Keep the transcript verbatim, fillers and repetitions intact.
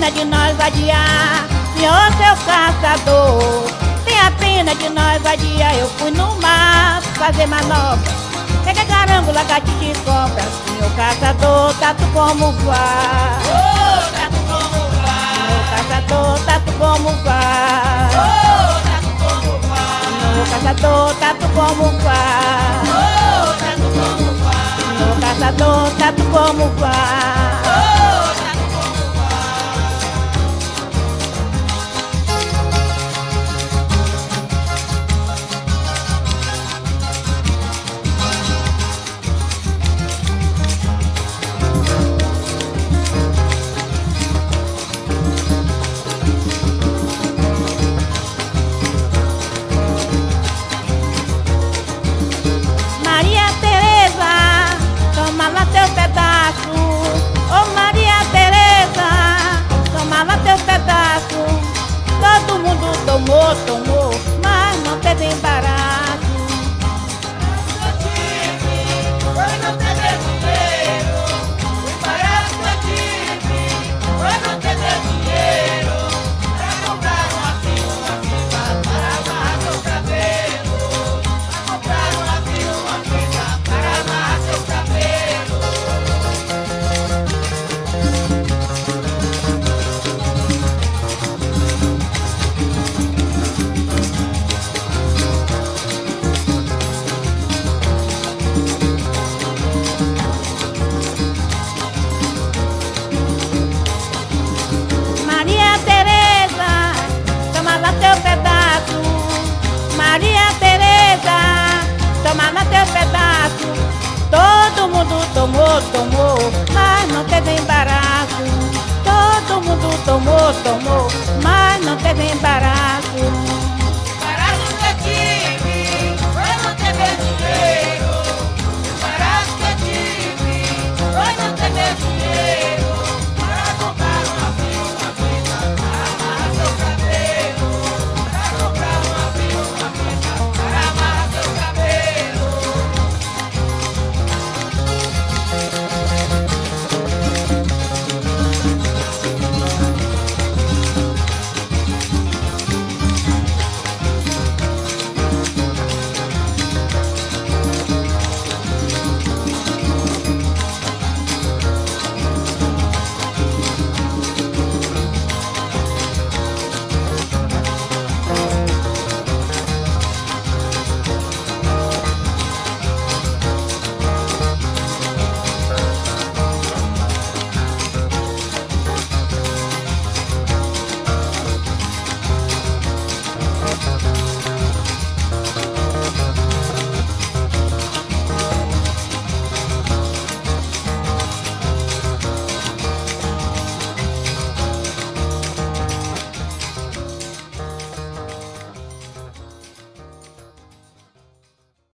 pena de nós vadiar, senhor seu caçador. Tenha pena de nós vadiar, eu fui no mar fazer manobra. Pega carango, lagartixa e cobra, senhor caçador, tatu como vai? Oh, tatu como vai? Senhor caçador, tatu como vai? Oh, tatu como vai? Senhor caçador, tatu como vai? Oh, tatu como vai? Senhor caçador, tatu como vai? Oh, tatu como vai? Maria Teresa, toma lá teu pedaço. Ô Maria Teresa, toma lá teu pedaço. Todo mundo tomou, tomou, mas não teve embaraço. Eu tive, foi não ter dinheiro. O embaraço eu tive, foi não ter dinheiro. Pra comprar uma fio, uma fita, para amarrar seu cabelo. Pra comprar uma fio, uma fita, para amarrar seu cabelo. Maria Teresa, toma lá teu pedaço. Maria Teresa, toma lá teu pedaço. Todo mundo tomou, tomou, mas não teve embaraço. Todo mundo tomou, tomou, mas não teve embaraço.